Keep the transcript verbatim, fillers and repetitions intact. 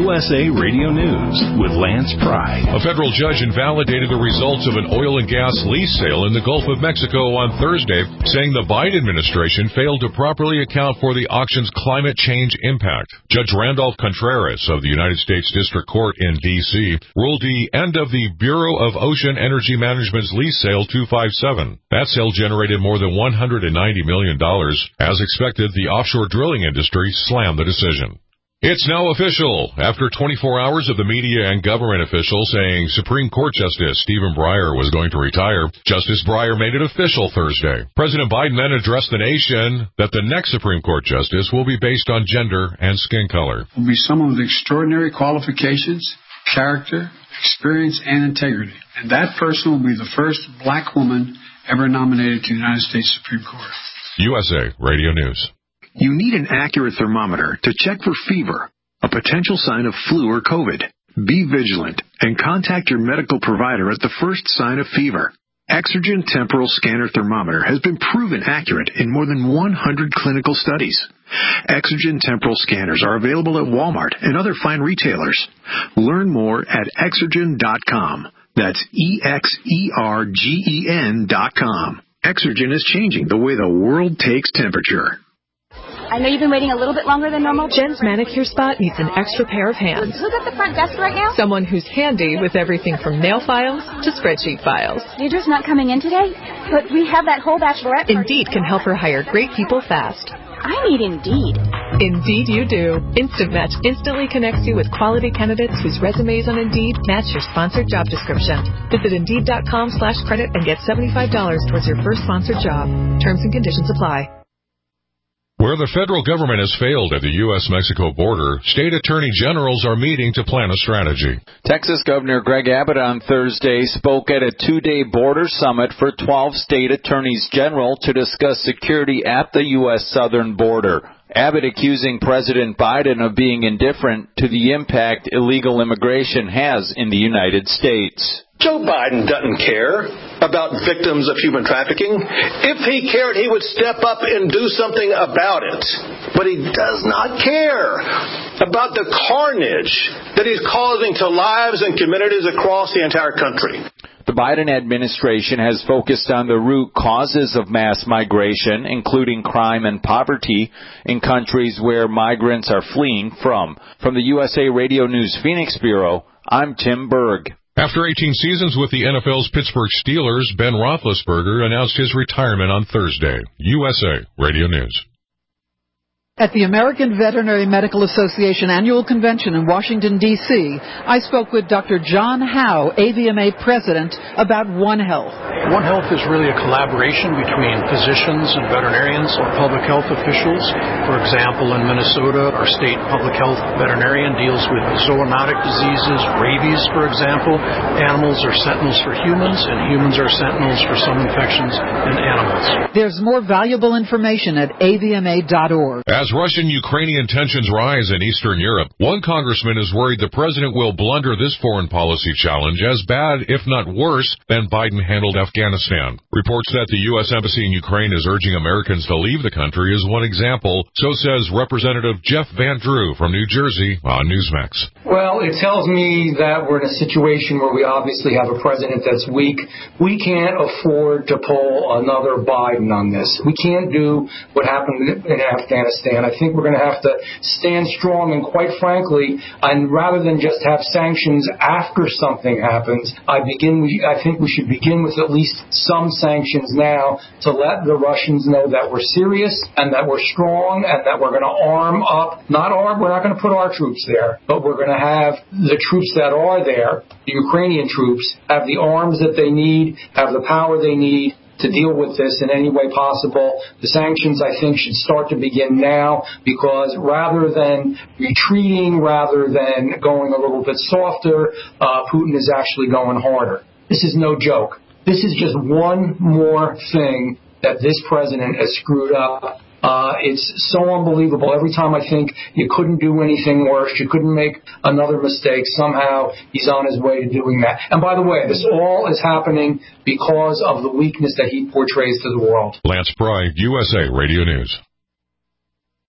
U S A Radio News with Lance Pry. A federal judge invalidated the results of an oil and gas lease sale in the Gulf of Mexico on Thursday, saying the Biden administration failed to properly account for the auction's climate change impact. Judge Randolph Contreras of the United States District Court in D C ruled the end of the Bureau of Ocean Energy Management's lease sale two fifty-seven. That sale generated more than one hundred ninety million dollars. As expected, the offshore drilling industry slammed the decision. It's now official. After twenty-four hours of the media and government officials saying Supreme Court Justice Stephen Breyer was going to retire, Justice Breyer made it official Thursday. President Biden then addressed the nation that the next Supreme Court justice will be based on gender and skin color. Will be someone with extraordinary qualifications, character, experience, and integrity. And that person will be the first black woman ever nominated to the United States Supreme Court. U S A Radio News. You need an accurate thermometer to check for fever, a potential sign of flu or COVID. Be vigilant and contact your medical provider at the first sign of fever. Exergen Temporal Scanner Thermometer has been proven accurate in more than one hundred clinical studies. Exergen Temporal Scanners are available at Walmart and other fine retailers. Learn more at exergen dot com. That's E X E R G E N dot com. Exergen is changing the way the world takes temperature. I know you've been waiting a little bit longer than normal. Jen's manicure spot needs an extra pair of hands. Who's at the front desk right now? Someone who's handy with everything from nail files to spreadsheet files. Deirdre's not coming in today, but we have that whole bachelorette party. Indeed can help her hire great people fast. I need Indeed. Indeed you do. Instant Match instantly connects you with quality candidates whose resumes on Indeed match your sponsored job description. Visit Indeed.com slash credit and get seventy-five dollars towards your first sponsored job. Terms and conditions apply. Where the federal government has failed at the U S Mexico border, state attorney generals are meeting to plan a strategy. Texas Governor Greg Abbott on Thursday spoke at a two-day border summit for twelve state attorneys general to discuss security at the U S southern border. Abbott accusing President Biden of being indifferent to the impact illegal immigration has in the United States. Joe Biden doesn't care about victims of human trafficking. If he cared, he would step up and do something about it. But he does not care about the carnage that he's causing to lives and communities across the entire country. The Biden administration has focused on the root causes of mass migration, including crime and poverty, in countries where migrants are fleeing from. From the U S A Radio News Phoenix Bureau, I'm Tim Berg. After eighteen seasons with the N F L's Pittsburgh Steelers, Ben Roethlisberger announced his retirement on Thursday. U S A Radio News. At the American Veterinary Medical Association Annual Convention in Washington, D C, I spoke with Doctor John Howe, A V M A President, about One Health. One Health is really a collaboration between physicians and veterinarians or public health officials. For example, in Minnesota, our state public health veterinarian deals with zoonotic diseases, rabies, for example. Animals are sentinels for humans, and humans are sentinels for some infections in animals. There's more valuable information at A V M A dot org. As Russian-Ukrainian tensions rise in Eastern Europe, one congressman is worried the president will blunder this foreign policy challenge as bad, if not worse, than Biden handled Afghanistan. Reports that the U S Embassy in Ukraine is urging Americans to leave the country is one example. So says Representative Jeff Van Drew from New Jersey on Newsmax. Well, it tells me that we're in a situation where we obviously have a president that's weak. We can't afford to pull another Biden on this. We can't do what happened in Afghanistan. I think we're going to have to stand strong, and quite frankly, and rather than just have sanctions after something happens, I begin. I think we should begin with at least some sanctions now to let the Russians know that we're serious and that we're strong and that we're going to arm up. Not arm. We're not going to put our troops there, but we're going to have the troops that are there, the Ukrainian troops, have the arms that they need, have the power they need to deal with this in any way possible. The sanctions, I think, should start to begin now, because rather than retreating, rather than going a little bit softer, uh, Putin is actually going harder. This is no joke. This is just one more thing that this president has screwed up. Uh, it's so unbelievable. Every time I think you couldn't do anything worse, you couldn't make another mistake, somehow he's on his way to doing that. And by the way, this all is happening because of the weakness that he portrays to the world. Lance Pry, U S A Radio News.